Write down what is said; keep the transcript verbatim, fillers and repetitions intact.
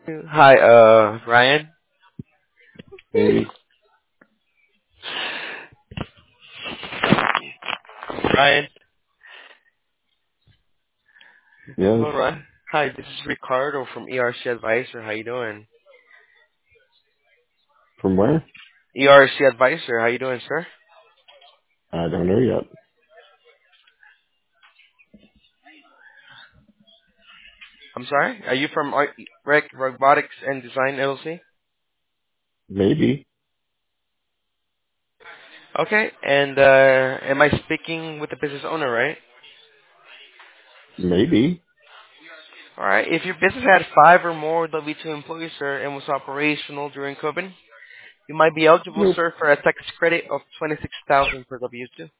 Hi, uh, Ryan. Hey, Ryan. yes. Hello, Ryan. Hi, this is Ricardo from E R C Advisor. How you doing? From where? E R C Advisor. How you doing, sir? I don't know yet. I'm sorry. Are you from Ar- Rec Robotics and Design L L C? Maybe. Okay. And uh, am I speaking with the business owner, right? Maybe. All right. If your business had five or more W two employees, sir, and was operational during COVID, you might be eligible, Nope. sir, for a tax credit of twenty-six thousand dollars per W two.